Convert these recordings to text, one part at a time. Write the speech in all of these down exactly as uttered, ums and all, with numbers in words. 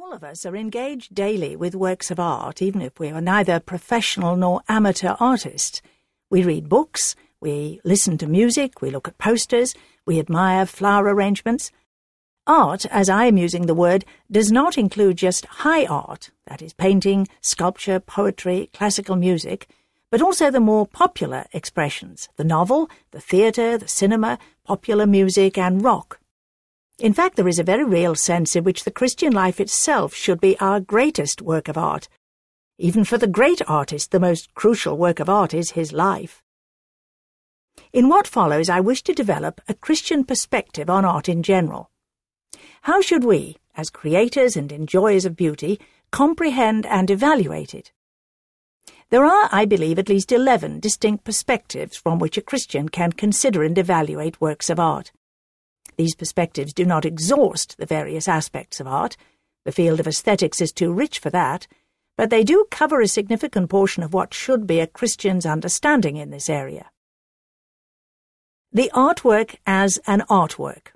All of us are engaged daily with works of art, even if we are neither professional nor amateur artists. We read books, we listen to music, we look at posters, we admire flower arrangements. Art, as I am using the word, does not include just high art, that is painting, sculpture, poetry, classical music, but also the more popular expressions, the novel, the theatre, the cinema, popular music and rock. In fact, there is a very real sense in which the Christian life itself should be our greatest work of art. Even for the great artist, the most crucial work of art is his life. In what follows, I wish to develop a Christian perspective on art in general. How should we, as creators and enjoyers of beauty, comprehend and evaluate it? There are, I believe, at least eleven distinct perspectives from which a Christian can consider and evaluate works of art. These perspectives do not exhaust the various aspects of art. The field of aesthetics is too rich for that, but they do cover a significant portion of what should be a Christian's understanding in this area. The artwork as an artwork.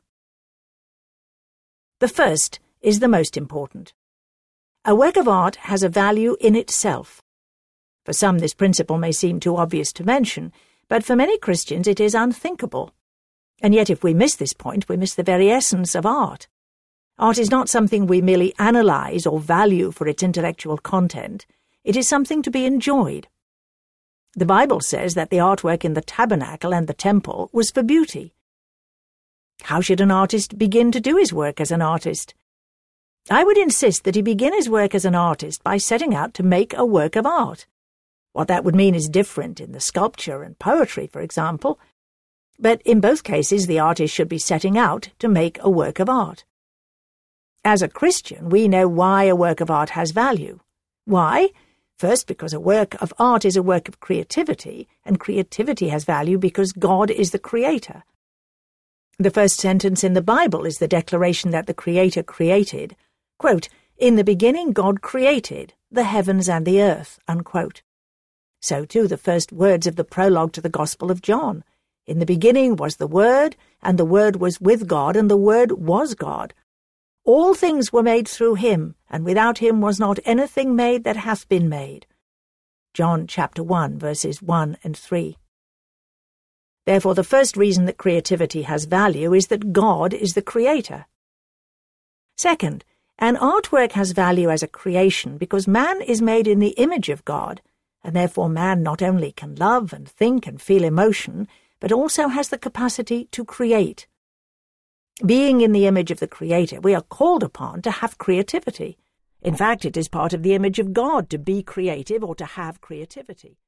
The first is the most important. A work of art has a value in itself. For some, this principle may seem too obvious to mention, but for many Christians it is unthinkable. And yet if we miss this point, we miss the very essence of art. Art is not something we merely analyse or value for its intellectual content. It is something to be enjoyed. The Bible says that the artwork in the tabernacle and the temple was for beauty. How should an artist begin to do his work as an artist? I would insist that he begin his work as an artist by setting out to make a work of art. What that would mean is different in the sculpture and poetry, for example. But in both cases, the artist should be setting out to make a work of art. As a Christian, we know why a work of art has value. Why? First, because a work of art is a work of creativity, and creativity has value because God is the creator. The first sentence in the Bible is the declaration that the Creator created, quote, "In the beginning God created the heavens and the earth," unquote. So too the first words of the prologue to the Gospel of John. In the beginning was the Word, and the Word was with God, and the Word was God. All things were made through him, and without him was not anything made that hath been made. John chapter one, verses one and three. Therefore, the first reason that creativity has value is that God is the creator. Second, an artwork has value as a creation because man is made in the image of God, and therefore man not only can love and think and feel emotion, but also has the capacity to create. Being in the image of the Creator, we are called upon to have creativity. In fact, it is part of the image of God to be creative or to have creativity.